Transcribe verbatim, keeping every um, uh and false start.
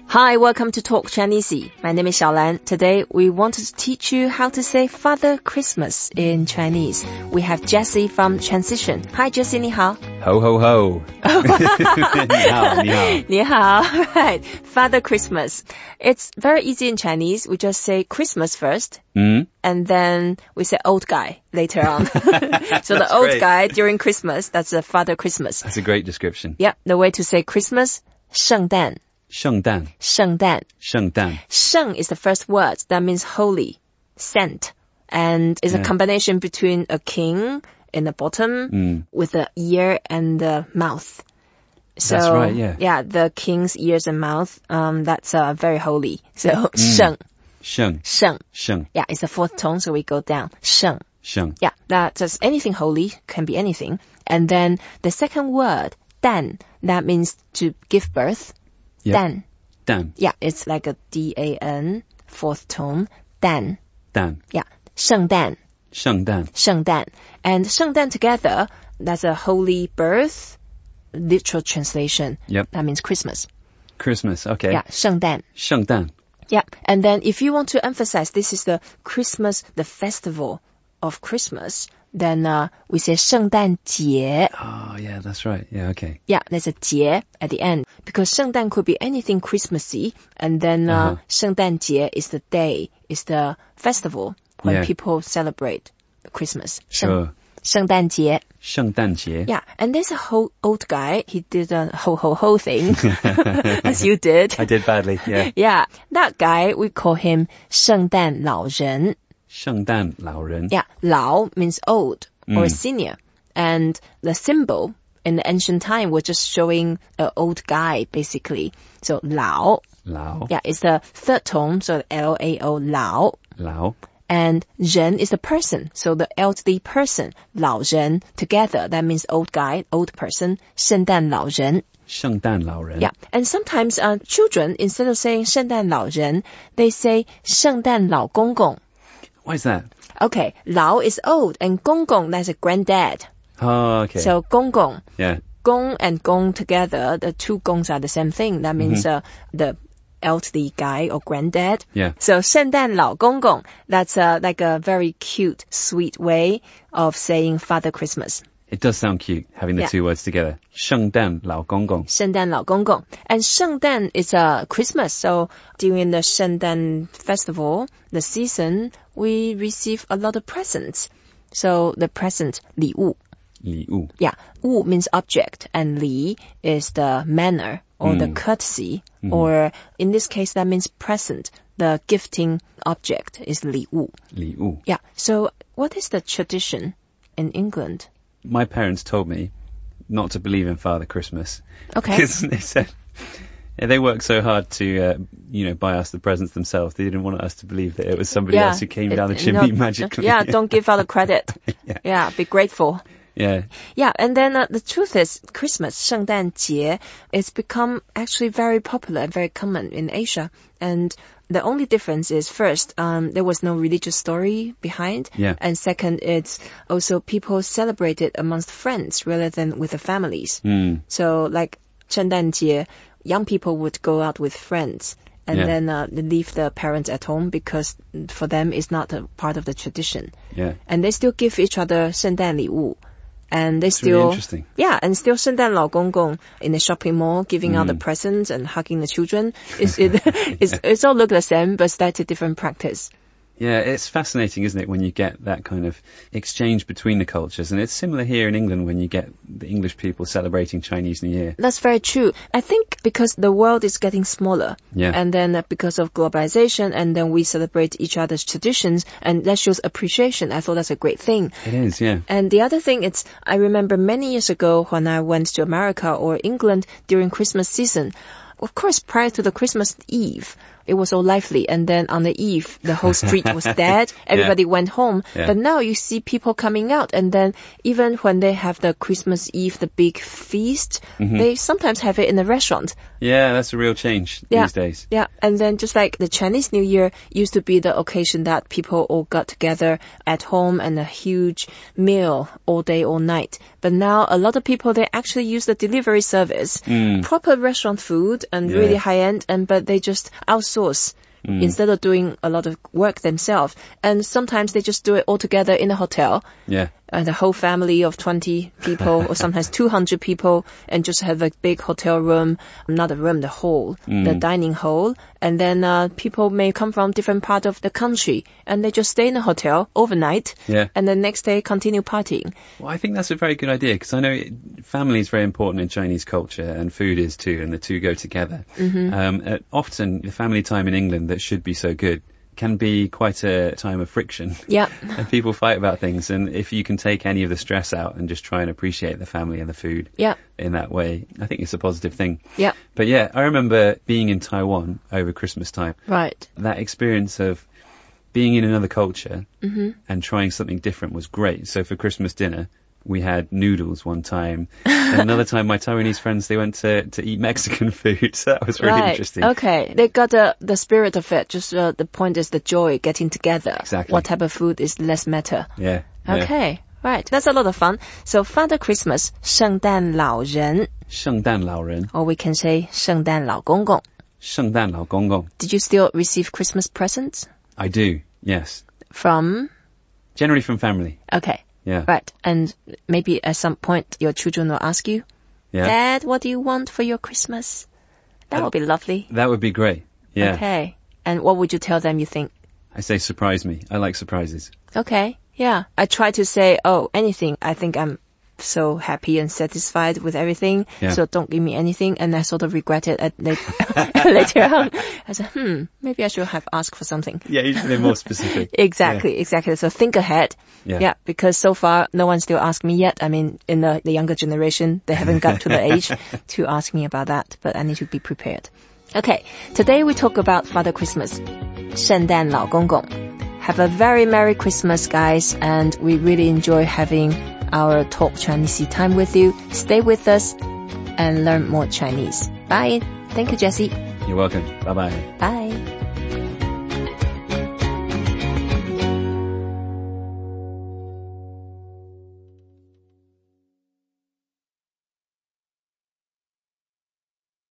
Hi, welcome to Talk Chinese. My name is Xiaolan. Today we wanted to teach you how to say Father Christmas in Chinese. We have Jessie from Transition. Hi, Jessie, 你好. Ho, ho, ho. 你好, 你好. 你好. Right. Father Christmas. It's very easy in Chinese. We just say Christmas first. Mm. And then we say old guy later on. So the old great. guy during Christmas, that's a Father Christmas. That's a great description. Yeah, the way to say Christmas, 圣诞. 圣诞. 圣诞. 圣诞. 圣 is the first word. That means holy, sent. And it's Yeah. a combination between a king in the bottom Mm. with the ear and the mouth. So, That's right, yeah. Yeah, the king's ears and mouth, um, that's uh, very holy. So, 圣, 圣. 圣. 圣. Yeah, it's the fourth tone, so we go down. 圣. 圣. Yeah, that's just anything holy, can be anything. And then the second word, 诞, that means to give birth. Yep. 诞. 诞. Yeah, it's like a D A N, fourth tone. 诞. 诞. Yeah, 圣诞. 圣诞. 圣诞. And 圣诞together, that's a holy birth, literal translation. Yep. That means Christmas. Christmas, okay. Yeah, 圣诞. 圣诞. Yeah, and then if you want to emphasize this is the Christmas, the festival of Christmas, then uh, we say 圣诞节. Oh, yeah, that's right. Yeah, okay. Yeah, there's a 节 at the end because 圣诞 could be anything Christmassy, and then uh, Uh-huh. 圣诞节 is the day, is the festival when Yeah. people celebrate Christmas. Sure. 圣诞节. 圣诞节. Yeah, and there's a whole old guy. He did a ho ho ho thing, as you did. I did badly, yeah. Yeah, that guy we call him 圣诞老人. 圣诞老人. Yeah, 老 means old or Mm. senior. And the symbol in the ancient time was just showing an old guy, basically. So 老, 老. yeah, it's the third tone, so L A O, 老. 老. And 人 is the person, so the elderly person, 老人 together, that means old guy, old person, 圣诞老人. 圣诞老人. Yeah, and sometimes uh, children, instead of saying 圣诞老人, they say 圣诞老公公. Why is that? Okay, 老 is old, and 公公, that's a granddad. Oh, okay. So 公公, yeah. 公and 公 together, the two 公s are the same thing. That means Mm-hmm. uh, the elderly guy or granddad. Yeah. So 圣诞老公公, that's uh, like a very cute, sweet way of saying Father Christmas. It does sound cute, having the Yeah. two words together. 圣诞老公公. 圣诞老公公. And 圣诞is uh, Christmas. So during the 圣诞 festival, the season, we receive a lot of presents. So the present, 礼物. 礼物. Yeah, 物 means object, and 礼 is the manner or the Mm. courtesy, Mhm. or in this case that means present. The gifting object is 礼物. 礼物. Yeah, so what is the tradition in England? My parents told me not to believe in Father Christmas. Okay. Because they said yeah, they worked so hard to, uh, you know, buy us the presents themselves. They didn't want us to believe that it was somebody Yeah, else who came it- down the you chimney know, magically. Yeah, don't give out the credit. Yeah. Yeah, be grateful. Yeah. Yeah, and then uh, the truth is Christmas, 圣诞节, it's become actually very popular and very common in Asia. And the only difference is first, um, there was no religious story behind. Yeah. And second, it's also people celebrate it amongst friends rather than with the families. Mm. So like 圣诞节, young people would go out with friends. And Yeah. then uh, they leave the parents at home because for them it's not a part of the tradition. Yeah. And they still give each other 圣诞礼物. And they It's really still, interesting. yeah, and still 圣诞老公公 in the shopping mall giving out the Mm. presents and hugging the children. It's, it, it's, it's all look the same, but that's a different practice. Yeah, it's fascinating, isn't it, when you get that kind of exchange between the cultures. And it's similar here in England when you get the English people celebrating Chinese New Year. That's very true. I think because the world is getting smaller. Yeah. And then uh, because of globalization, and then we celebrate each other's traditions, and that shows appreciation. I thought that's a great thing. It is, yeah. And the other thing is, I remember many years ago when I went to America or England during Christmas season, of course, prior to the Christmas Eve, it was all lively. And then on the eve, the whole street was dead. Everybody yeah. went home. Yeah. But now you see people coming out. And then even when they have the Christmas Eve, the big feast, mm-hmm. they sometimes have it in a restaurant. Yeah, that's a real change yeah. these days. Yeah, and then just like the Chinese New Year used to be the occasion that people all got together at home and a huge meal all day, all night. But now a lot of people, they actually use the delivery service, mm. proper restaurant food and yeah. really high end, and but they just outsource. Mm. Instead of doing a lot of work themselves. And sometimes they just do it all together in a hotel. Yeah. And the whole family of twenty people or sometimes two hundred people and just have a big hotel room, not a room, the hall, mm. the dining hall. And then uh, people may come from different part of the country and they just stay in a hotel overnight. Yeah. And the next day continue partying. Well, I think that's a very good idea because I know it, family is very important in Chinese culture and food is too, and the two go together. Mm-hmm. Um, uh, often the family time in England that should be so good can be quite a time of friction. Yeah. And people fight about things, and if you can take any of the stress out and just try and appreciate the family and the food yeah. in that way, I think it's a positive thing. Yeah. But yeah, I remember being in Taiwan over Christmas time. Right. That experience of being in another culture mm-hmm. and trying something different was great. So for Christmas dinner, we had noodles one time. And another time, my Taiwanese friends, they went to, to eat Mexican food. So that was really right. interesting. Okay. They got the, the spirit of it. Just uh, the point is the joy, getting together. Exactly. What type of food is less matter. Yeah. Okay. Yeah. Right. That's a lot of fun. So Father Christmas, 圣诞老人. 圣诞老人. Or we can say 圣诞老公公. 圣诞老公公. Did you still receive Christmas presents? I do. Yes. From? Generally from family. Okay. Yeah. Right. And maybe at some point your children will ask you, yeah. Dad, what do you want for your Christmas? That uh, would be lovely. That would be great. Yeah. Okay. And what would you tell them you think? I say surprise me. I like surprises. Okay. Yeah. I try to say, oh, anything. I think I'm so happy and satisfied with everything. Yeah. So don't give me anything. And I sort of regret it at later, later on. I said, hmm, maybe I should have asked for something. Yeah, you should be more specific. exactly, yeah. exactly. So think ahead. Yeah. yeah. Because so far, no one still asked me yet. I mean, in the, the younger generation, they haven't got to the age to ask me about that. But I need to be prepared. Okay. Today we talk about Father Christmas. 圣诞老公公. Have a very Merry Christmas, guys. And we really enjoy having our Talk Chinese time with you. Stay with us and learn more Chinese. Bye. Thank you, Jessie. You're welcome. Bye-bye. Bye.